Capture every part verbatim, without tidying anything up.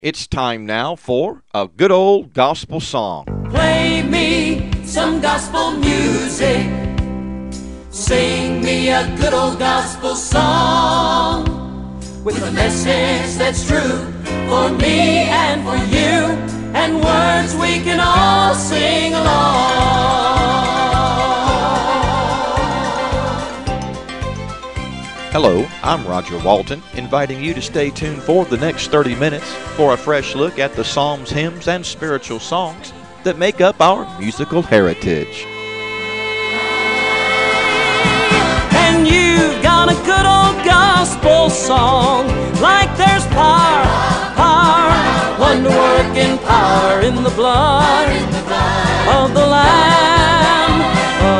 It's time now for a good old gospel song. Play me some gospel music. Sing me a good old gospel song with a message that's true for me and for you, and words we can all sing along. Hello, I'm Roger Walton, inviting you to stay tuned for the next thirty minutes for a fresh look at the psalms, hymns, and spiritual songs that make up our musical heritage. And you've got a good old gospel song, like there's power, power, wonder-working power in the blood of the Lamb.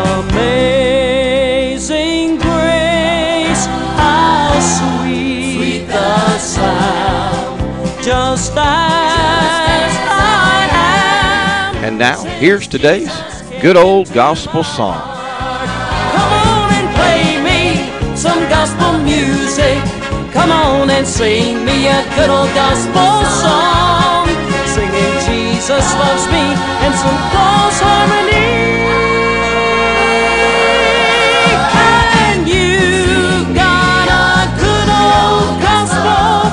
Amazing grace, how sweet, sweet the sound, just as I am. And now, here's today's good old gospel song. Come on and play me some gospel music. Come on and sing me a good old gospel song, singing Jesus loves me and some close harmony. And you got a good old gospel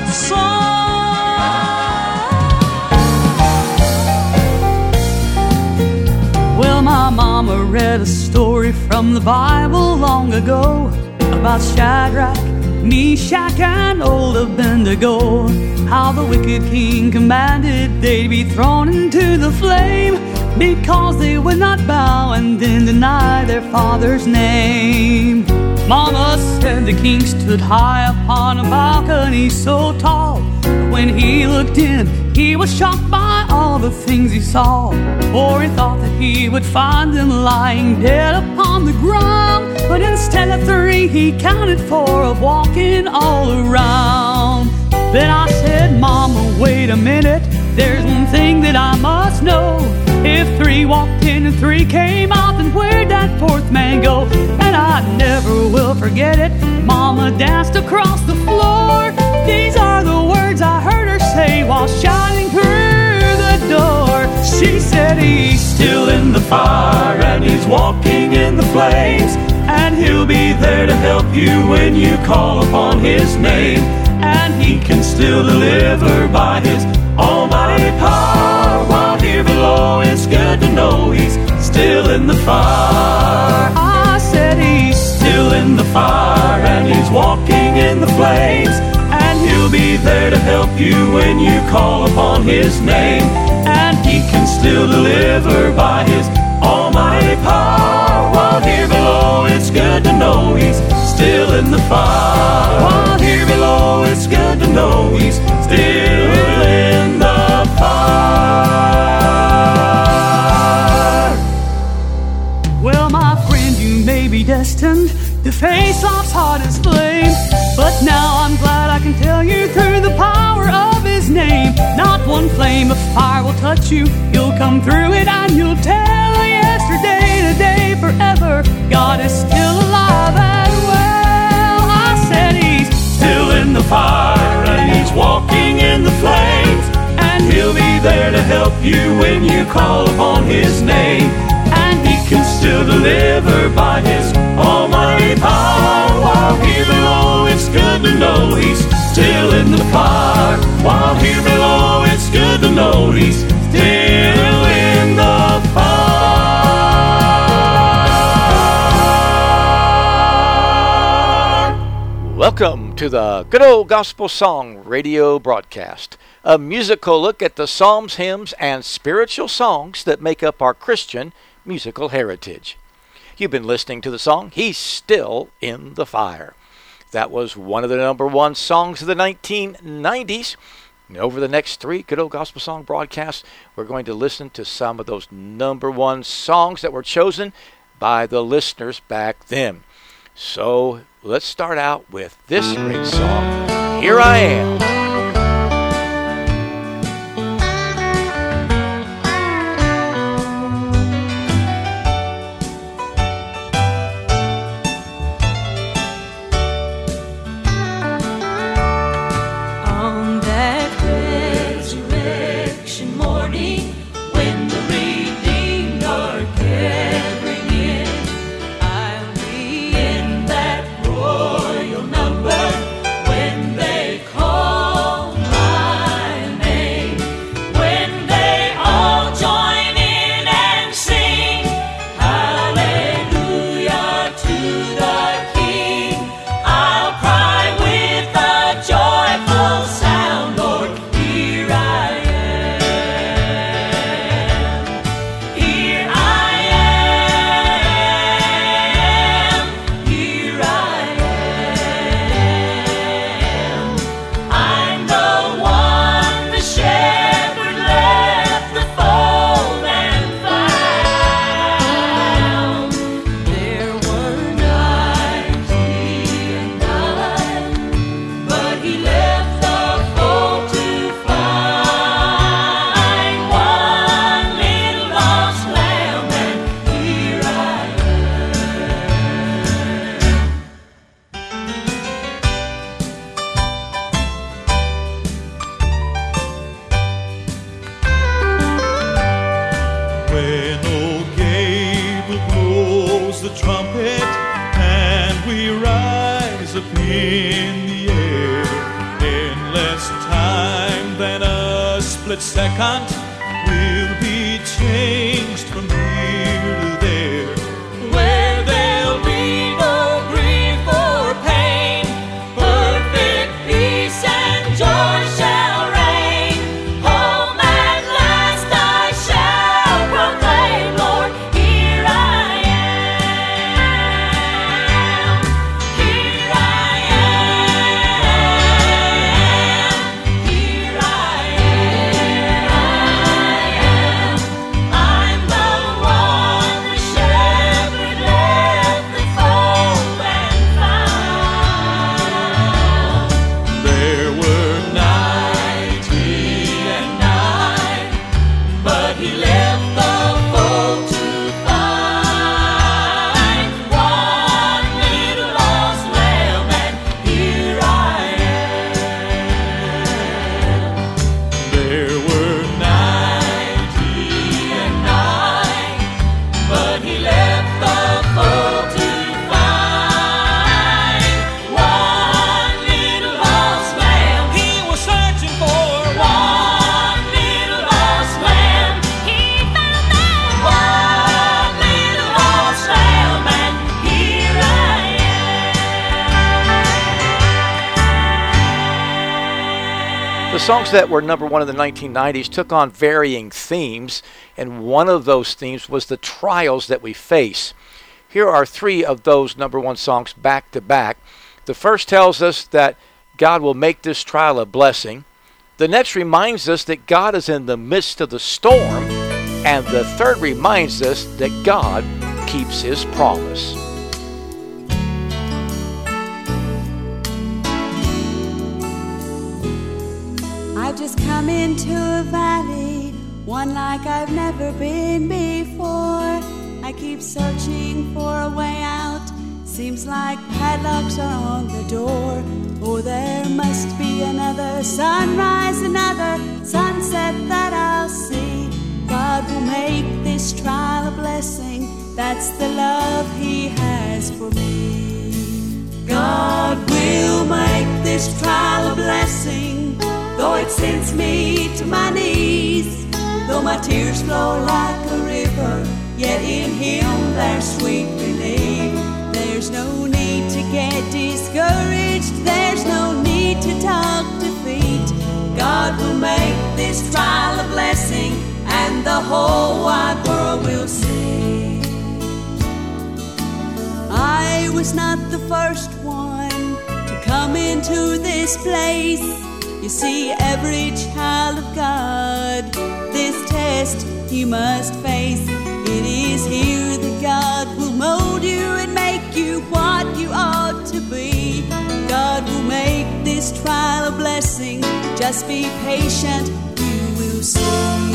song. Well, my mama read a story from the Bible long ago about Shadrach, Meshach, and old Abednego, how the wicked king commanded they'd be thrown into the flame because they would not bow and then deny their father's name. Mama said the king stood high upon a balcony so tall, but when he looked in, he was shocked by all the things he saw, for he thought that he would find them lying dead upon the ground, but instead of three he counted four of walking all around. Then I said, Mama, wait a minute, there's one thing that I must know. If three walked in and three came out, then where'd that fourth man go? And I never will forget it. Mama danced across the floor. These are the words I heard her say while shouting through the door. She said, he's still in the fire and he's walking in the flames, and he'll be there to help you when you call upon his name. And he can still deliver by his almighty power, while here below it's good to know he's still in the fire. I said he's still in the fire and he's walking in the flames, and he'll be there to help you when you call upon his name. And he can still deliver by his almighty power, while here below it's good to know he's still in the fire. While here below it's good to know he's still in the fire. Well, my friend, you may be destined to face life's hottest flame, but now I'm glad I can tell you through the power of his name, not one flame of fire will touch you. You'll come through it and you'll tell yesterday, today, forever, God is still alive and well. I said he's still in the fire and he's walking in the flames, and he'll be there to help you when you call upon his name. And he can still deliver by his almighty power, while here below it's good to know he's still in the fire. While here below it's good to know he's still in the fire. Welcome to the Good Old Gospel Song radio broadcast, a musical look at the psalms, hymns, and spiritual songs that make up our Christian musical heritage. You've been listening to the song, He's Still in the Fire. That was one of the number one songs of the nineteen nineties. And over the next three Good Old Gospel Song broadcasts, we're going to listen to some of those number one songs that were chosen by the listeners back then. So let's start out with this great song, Here I Am. On that day split second, we'll be changed from here to there, where there'll be no grief or pain. Perfect peace and joy shall reign. Home at last I shall proclaim, Lord, here I am. Here I am. Here I am. I'm the one the shepherd left the fold and found. There were ninety and nine, but he left the fold to find one little lost lamb, and here I am. There were ninety and nine, but he left the fold to find one little lost lamb. He was searching for one little lost lamb. He found that one little lost lamb, and here I am. The songs that were number one in the nineteen nineties took on varying themes, and one of those themes was the trials that we face. Here are three of those number one songs back to back. The first tells us that God will make this trial a blessing. The next reminds us that God is in the midst of the storm. And the third reminds us that God keeps his promise. I've just come into a valley, one like I've never been before. I keep searching for a way out, seems like padlocks are on the door. Oh, there must be another sunrise, another sunset that I'll see. God will make this trial a blessing, that's the love he has for me. God will make this trial a blessing, though it sends me to my knees. Though my tears flow like a river, yet in him there's sweet relief. There's no need to get discouraged, there's no need to talk defeat. God will make this trial a blessing, and the whole wide world will see. I was not the first one to come into this place. You see, every child of God, this test you must face. It is here that God will mold you and make you what you ought to be. God will make this trial a blessing, just be patient, you will see.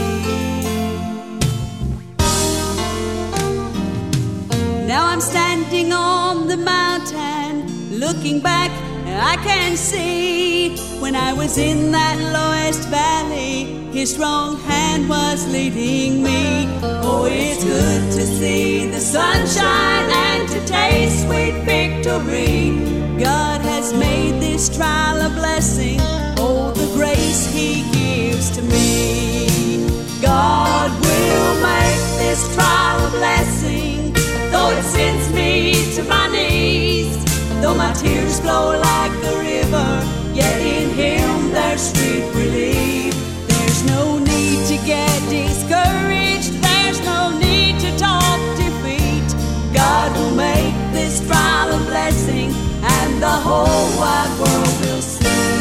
Now I'm standing on the mountain, looking back, I can see when I was in that lowest valley, his strong hand was leading me. Oh, it's good to see the sunshine and to taste sweet victory. God has made this trial a blessing, oh, the grace he gives to me. God will make this trial a blessing, though it sends me to my knees. Though my tears flow like a river, yet in him there's sweet relief. There's no need to get discouraged, there's no need to talk defeat. God will make this trial a blessing, and the whole wide world will see.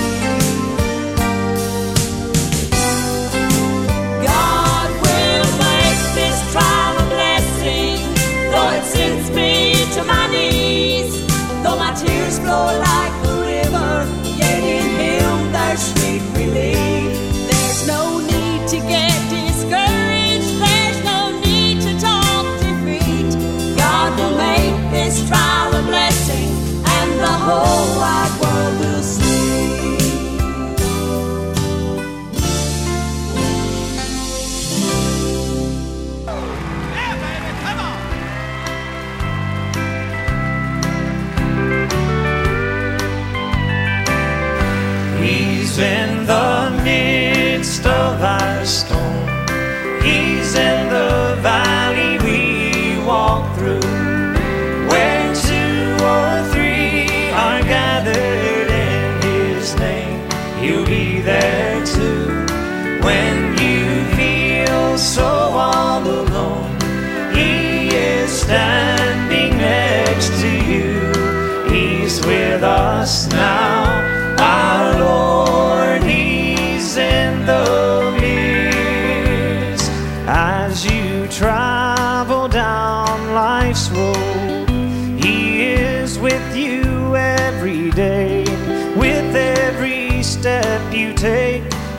God will make this trial a blessing, though it sends me to my knees. Though my tears flow like a river,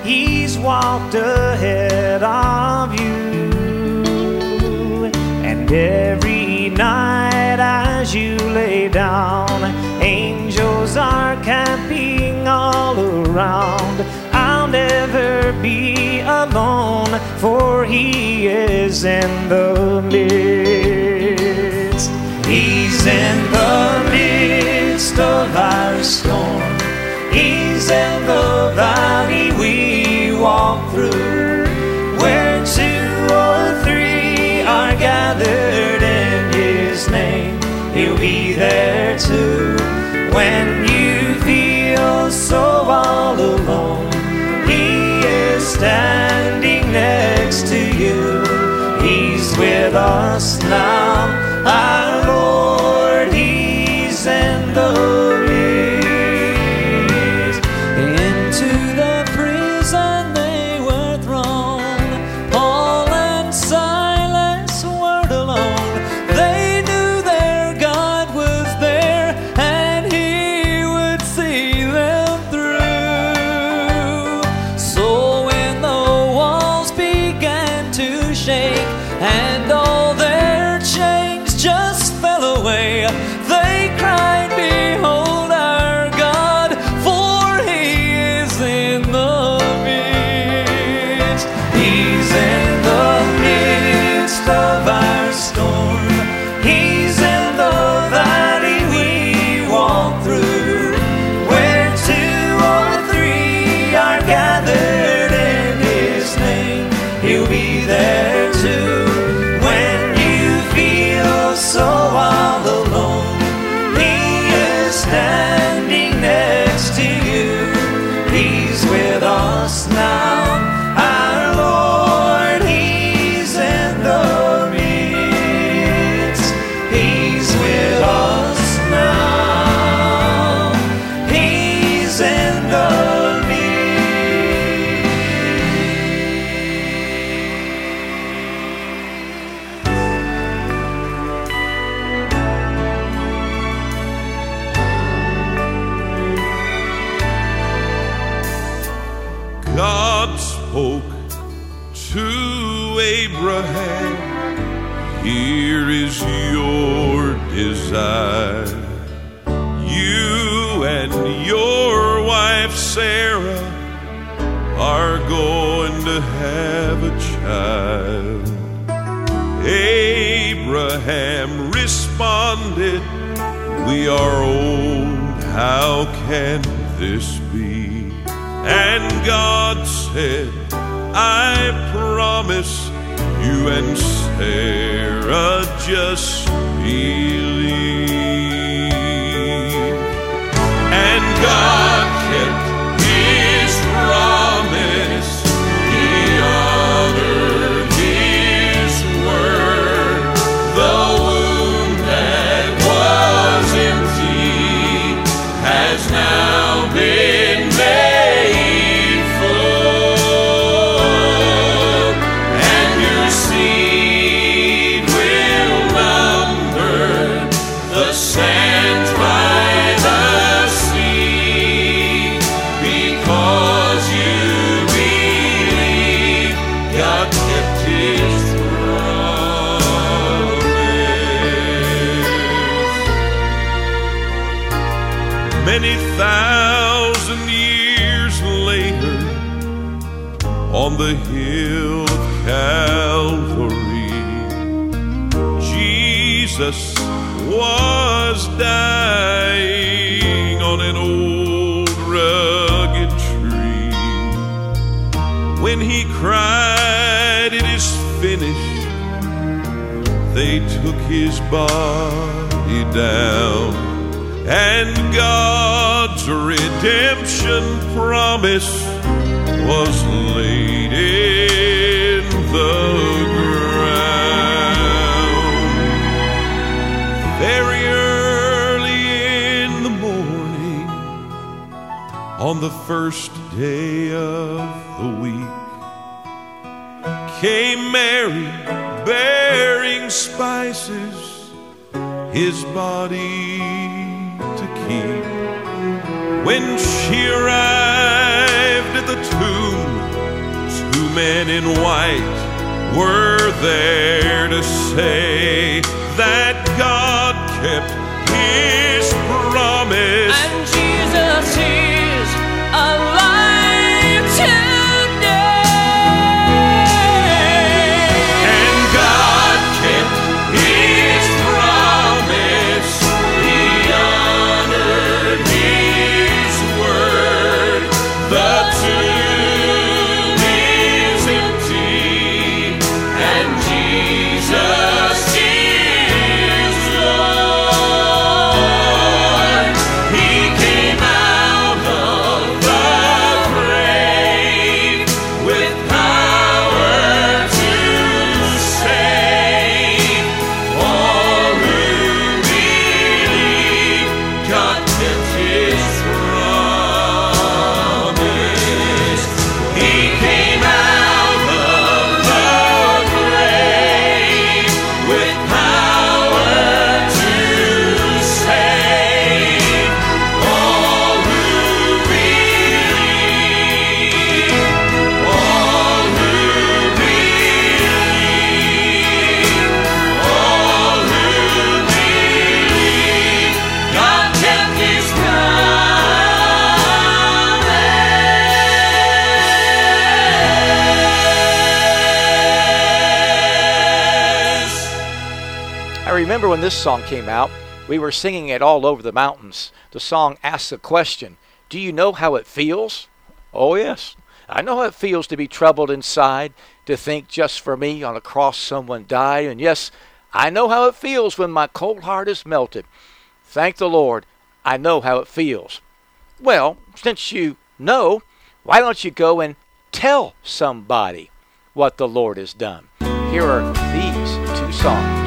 He's walked ahead of you. And every night as you lay down, angels are camping all around. I'll never be alone, for He is in the midst. He's in the midst of our storm. He's in the valley we walk through. Where two or three are gathered in His name, He'll be there too. When you feel so all alone, He is standing next to you. He's with us now, our Lord, He's in the midst. Into the prison they were thrown. Paul and Silas weren't alone. They knew their God was there, and He would see them through. So when the walls began to shake and all their chains just fell away, they cried, behold our God, for He is in the midst. He's in the midst of our storm. He's in the valley we walk through. Where two or three are gathered in His name, He'll be there too. When you feel so all alone, He is standing next to you. He's with us now, our Lord, He's in the midst. He's with us now, He's in the God spoke to Abraham, here is your desire. You and your wife Sarah are going to have a child. Abraham responded, we are old, how can this be? And God said, I promise you and Sarah, just believe. And God kept His promise. He honored His word. The womb that was empty has now been made full, and your seed will number the sands by the sea, because you believe God kept His promise. Many thousand years later, on the hill of Calvary, Jesus was dying on an old rugged tree. When He cried, it is finished, they took His body down, and God's redemption promise was laid in the ground. Very early in the morning, on the first day of the week, came Mary bearing spices, His body to keep. When she arrived at the tomb, men in white were there to say that God kept His promise. And Jesus is alive today. And God kept His promise. He honored His word. The tomb is empty, and Jesus is Lord. He came out of the grave with power to save all who believe. God kept His promise. He came out of the grave with power to save all who believe. All who believe. All who believe. God kept His promise. I remember when this song came out, we were singing it all over the mountains. The song asks a question: do you know how it feels? Oh yes, I know how it feels to be troubled inside, to think just for me on a cross someone died. And yes, I know how it feels when my cold heart is melted. Thank the Lord, I know how it feels. Well, since you know, why don't you go and tell somebody what the Lord has done? Here are these two songs.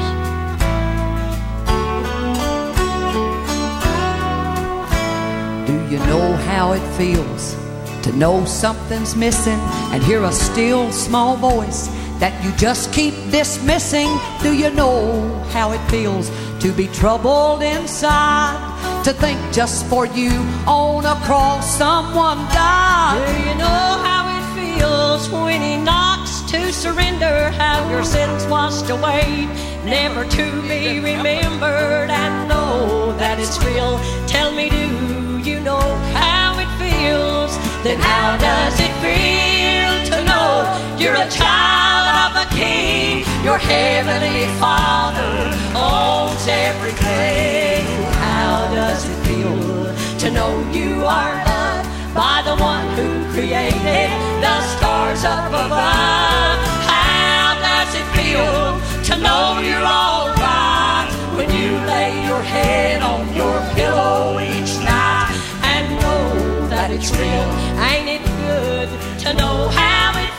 Do you know how it feels to know something's missing and hear a still small voice that you just keep dismissing? Do you know how it feels to be troubled inside, to think just for you on a cross someone died? Do you know how it feels when He knocks to surrender? How your sins washed away, never to be remembered, and know that it's real? Tell me, do you know how it feels? Then how does it feel to know you're a child of the King? Your heavenly Father owns everything. How does it feel to know you are loved by the one who created the stars up above? How does it feel to know you're all right when you lay your head on your pillow each night and know that it's real? Ain't it good to know how it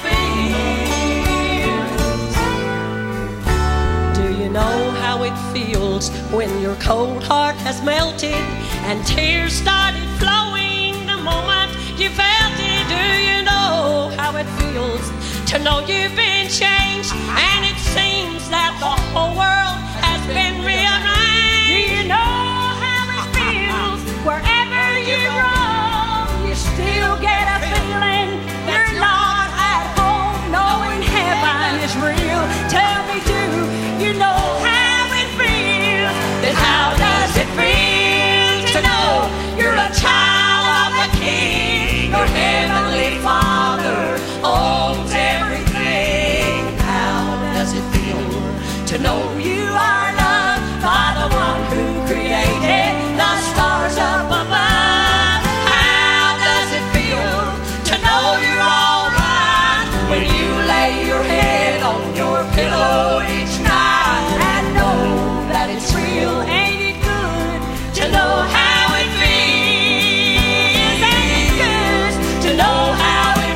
feels? Do you know how it feels when your cold heart has melted and tears started flowing the moment you felt it? Do you know how it feels to know you've been changed and it seems that the whole world has been rearranged? Do you know how it feels wherever you roam, you still get a feeling you're not at home, knowing heaven is real? Tell me, do you know how it feels? Then how does it feel to know you're a child of the King? Your heavenly Father owns everything. How does it feel to know you are loved by the one who created the stars up above? How does it feel to know you're all right when you lay your head on your pillow each night and know that it's real? Ain't it good to know how it feels? Ain't it good to know how it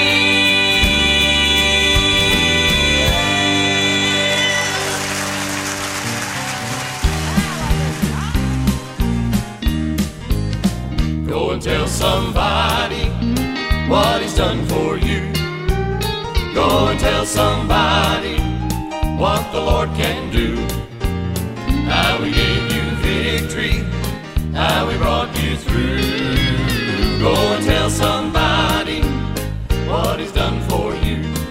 feels? Go and tell somebody what He's done for you. Go and tell somebody what the Lord can do. How He gave you victory, how He brought you through. Go and tell somebody what He's done for you.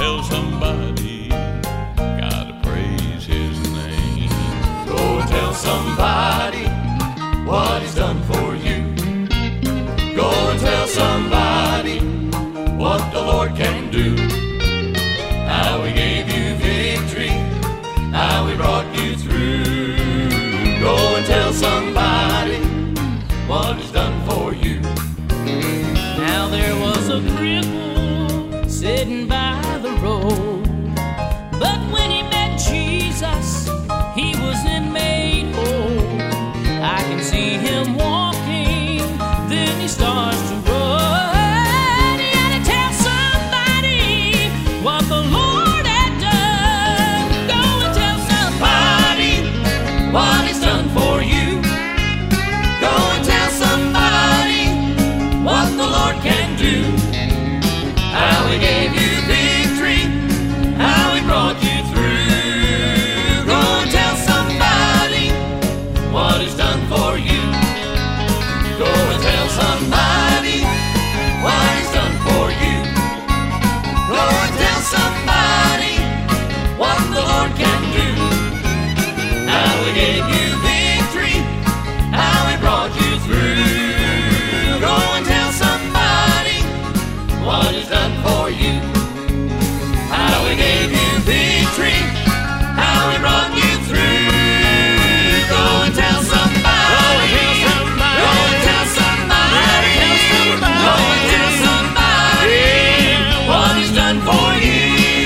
tell somebody, gotta praise his name. Go and tell somebody what he's done for you. Go and tell somebody what the Lord can do. How he gave you victory, how he brought you through. Go and tell somebody what he's done for you. Now there was a cripple sitting by the road, but when he met Jesus, he was then made whole. I can see him walking, then he starts to run. He had to tell somebody what the Lord had done. Go and tell somebody What he's done for you. Go and tell somebody what the Lord can do. How he gave you victory, how he brought you through. Go and tell somebody what he's done for you. Go and tell somebody what he's done for you. Go and tell somebody what the Lord can do. How he gave you victory, how he brought you through. Go and tell somebody what he's done for you. How he gave you victory, how he brought you through. Go and tell somebody. Go and tell somebody. Go and tell somebody what he's done for you.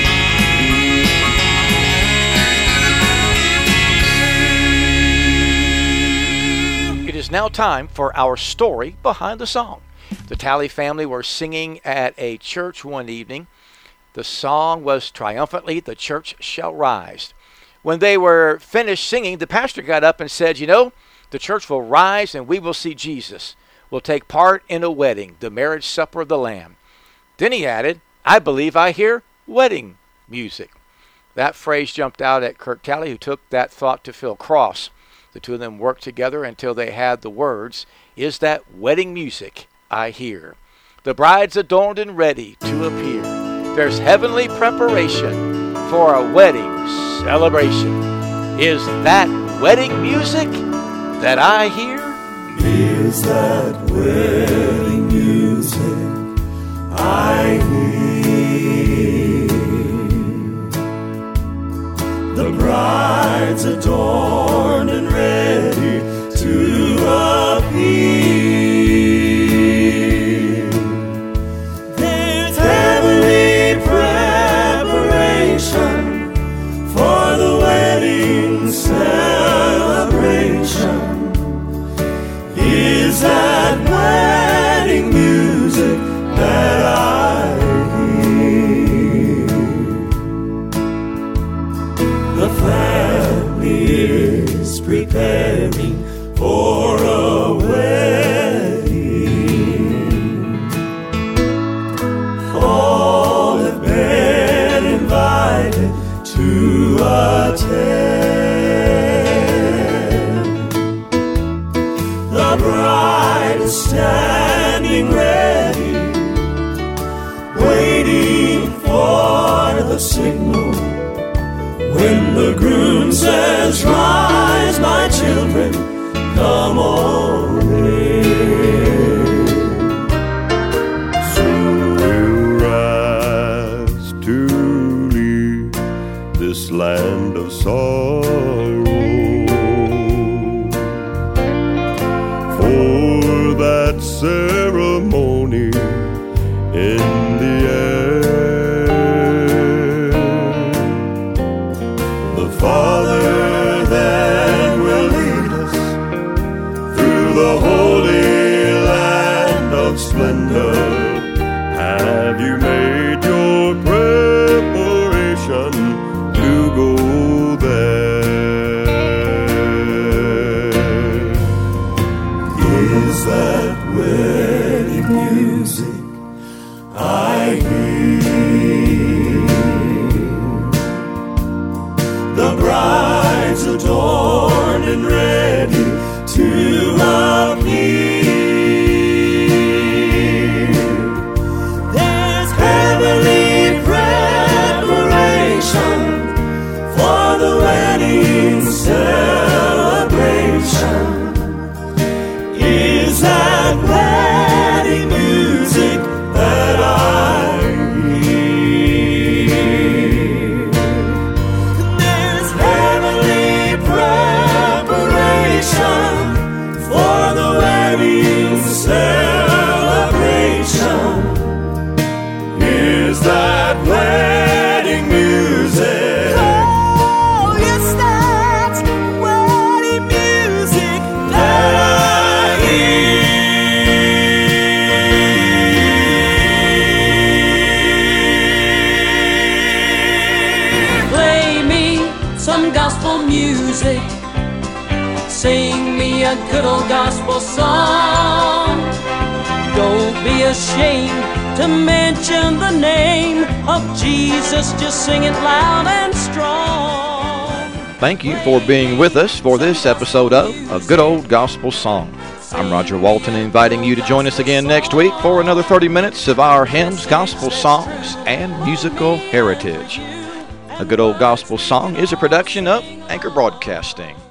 It is now time for our story behind the song. The Talley family were singing at a church one evening. The song was triumphantly, "The Church Shall Rise." When they were finished singing, the pastor got up and said, "You know, the church will rise and we will see Jesus. We'll take part in a wedding, the marriage supper of the Lamb." Then he added, "I believe I hear wedding music." That phrase jumped out at Kirk Talley, who took that thought to Phil Cross. The two of them worked together until they had the words, "Is that wedding music I hear? The bride's adorned and ready to appear. There's heavenly preparation for a wedding celebration. Is that wedding music that I hear?" Is that wedding music I hear? The bride's adorned and ready to appear. There's heavenly preparation for the wedding celebration. Is that wedding music that I hear? The family is preparing for a wedding. All have been invited to attend. The bride is standing ready, waiting for the signal. When the groom says, "Rise, my children, come on in." Soon we'll rise to leave this land of sorrow. For that ceremony in the air, the Father then will lead us through the holy land of splendor. Have you made your preparation to go there? Is that wedding music I hear? The bride's adorned and ready to appear. There's heavenly prayer gospel song. Don't be ashamed to mention the name of Jesus. Just sing it loud and strong. Thank you for being with us for this episode of A Good Old Gospel Song. I'm Roger Walton, inviting you to join us again next week for another thirty minutes of our hymns, gospel songs, and musical heritage. A Good Old Gospel Song is a production of Anchor Broadcasting.